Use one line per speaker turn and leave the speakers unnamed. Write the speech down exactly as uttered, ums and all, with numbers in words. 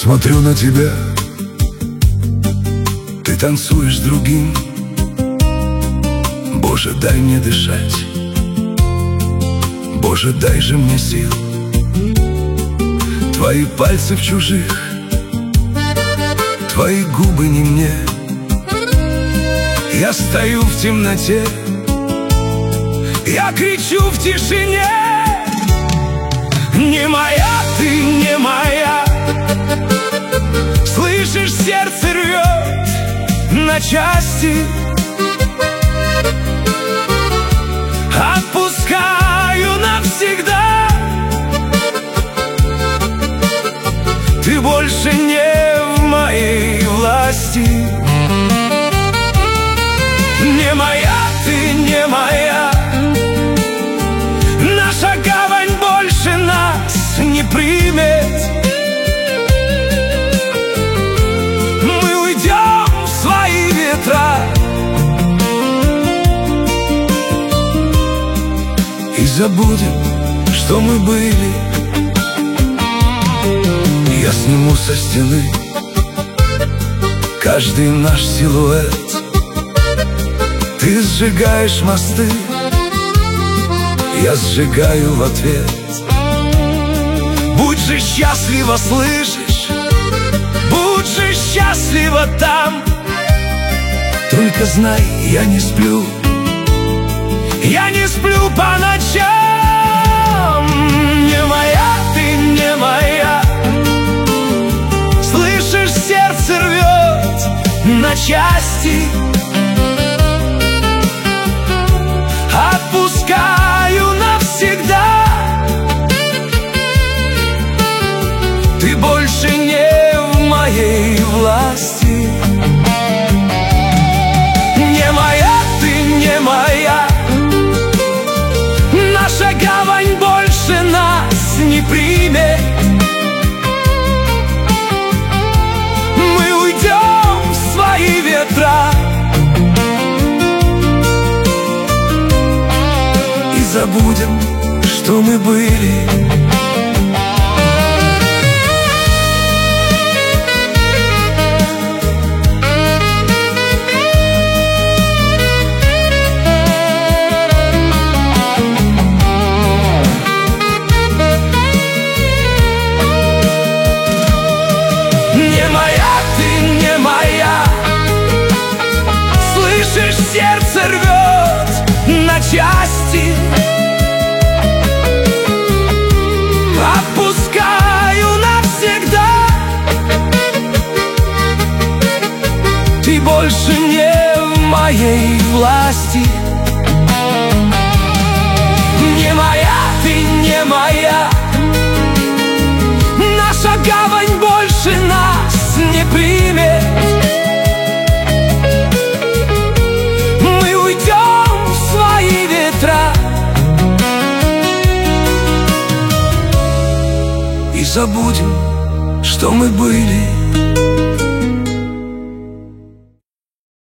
Смотрю на тебя, ты танцуешь с другим. Боже, дай мне дышать, Боже, дай же мне сил. Твои пальцы в чужих, твои губы не мне. Я стою в темноте, я кричу в тишине: не моя ты, не моя. Слышишь, сердце рвет на части. Отпускаю навсегда. Ты больше не в моей власти. Не моя ты, не моя. Наша гавань больше нас не примет. Мы уйдем в свои ветра и забудем, что мы были. Я сниму со стены каждый наш силуэт. Ты сжигаешь мосты, я сжигаю в ответ. Будь же счастлива, слышишь? Будь же счастлива там. Только знай, я не сплю, я не сплю по ночам. Не моя ты, не моя. Слышишь, сердце рвет на части. Отпускаю навсегда. Ты больше не в моей власти. Не моя ты, не моя. Наша гавань больше нас не примет. Мы уйдем в свои ветра и забудем, что мы были. Сердце рвет на части. Отпускаю навсегда. Ты больше не в моей власти. Не моя ты, не моя. Наша гавань больше нас не примет. И забудем, что мы были.